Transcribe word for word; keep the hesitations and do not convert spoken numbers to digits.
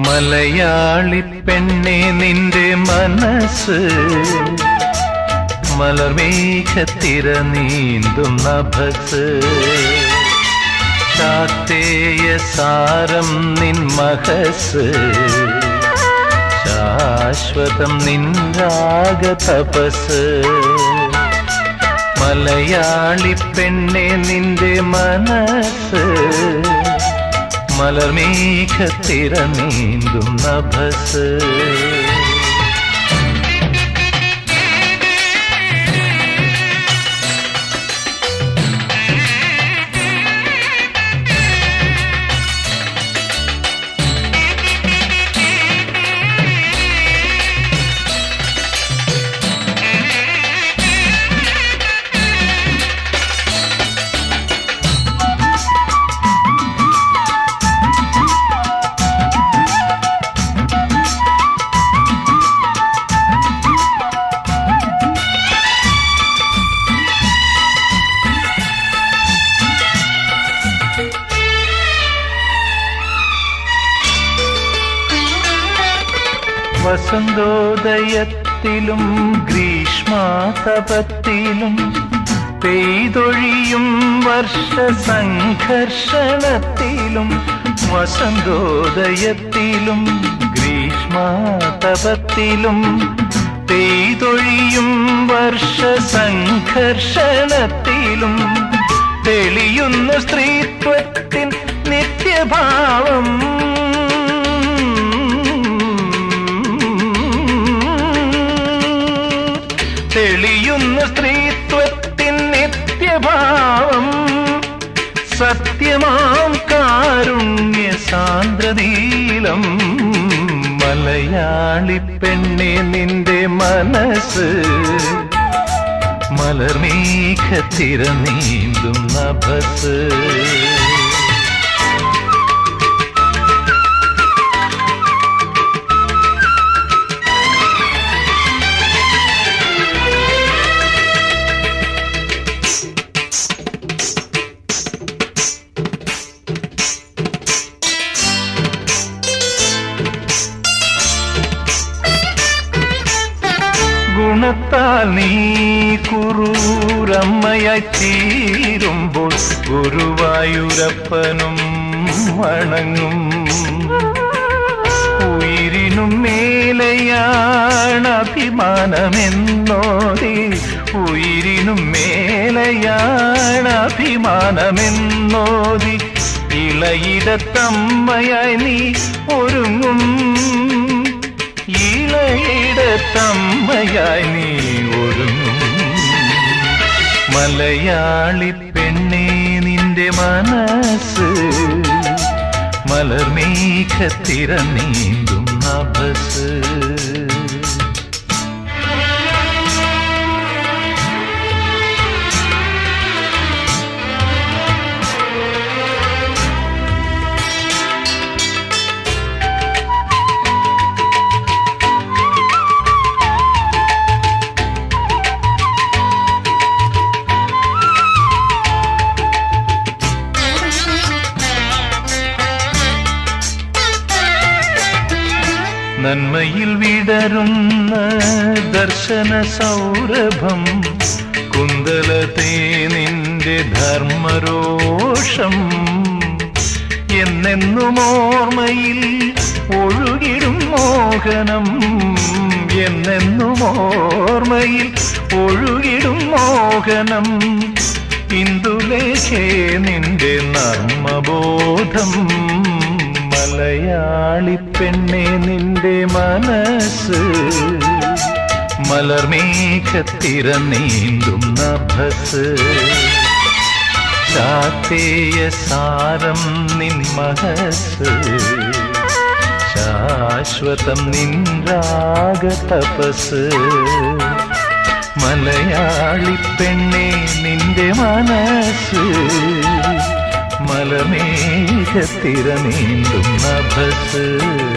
മലയാളി പെണ്ണെ നിന്റെ മനസ്സ് മലർമേഘത്തിര നീന്തും നഭസ് ശാക്തേയ സാരം നിൻ മഹസ് ശാശ്വതം നിൻ രാഗ തപസ് മലയാളി പെണ്ണെ നിന്റെ മനസ്സ് മലർമേഘത്തിര നീന്തും നഭസ് വസന്തോദയത്തിലും ഗ്രീഷ്മാതപത്തിലും പെയ്തൊഴിയും വർഷ സംഘർഷണത്തിലും വസന്തോദയത്തിലും ഗ്രീഷ്മാതപത്തിലും പെയ്തൊഴിയും വർഷ സംഘർഷണത്തിലും തെളിയുന്ന സ്ത്രീത്വത്തിൻ നിത്യഭാവം തെളിയുന്ന സ്ത്രീത്വത്തിൻ നിത്യഭാവം സത്യമാം കാരുണ്യ സാന്ദ്രനീലം മലയാളി പെണ്ണെ നിന്റെ മനസ്സ് മലർമേഘത്തിര നീന്തും നഭസ് ഗുണത്താൽ നീ കുറൂരമ്മയായി തീരുമ്പോൾ ഗുരുവായൂരപ്പനും വണങ്ങും ഉയിരിനും മേലെയാണ് അഭിമാനമെന്നോതി ഉയിരിനും മേലെയാണ് അഭിമാനമെന്നോതി ഇളയിടത്തമ്മയായി നീ ഒരുങ്ങും ഇളയിടത്തമ്മയായി നീ ഒരുങ്ങും മലയാളി പെണ്ണെ നിന്റെ മനസ്സ് മലർമേഘത്തിര നീന്തും നഭസ് നന്മയിൽ വിടരുന്ന ദർശന സൗരഭം കുന്തലത്തെ നിന്റെ ധർമ്മരോഷം എന്നെന്നും ഓർമ്മയിൽ ഒഴുകിടും മോഹനം എന്നെന്നും ഓർമ്മയിൽ ഒഴുകിടും മോഹനം ഇന്ദുലേഖേ നിന്റെ നർമ്മബോധം മലയാളി പെണ്ണെ നിന്റെ മനസ്സ് മലർമേഘത്തിര നീന്തും നഭസ് ശാക്തേയ സാരം നിൻ മഹസ് ശാശ്വതം നിൻ രാഗ തപസ് മലയാളി പെണ്ണെ നിന്റെ മനസ്സ് മലർമേഘത്തിര നീന്തും നഭസ്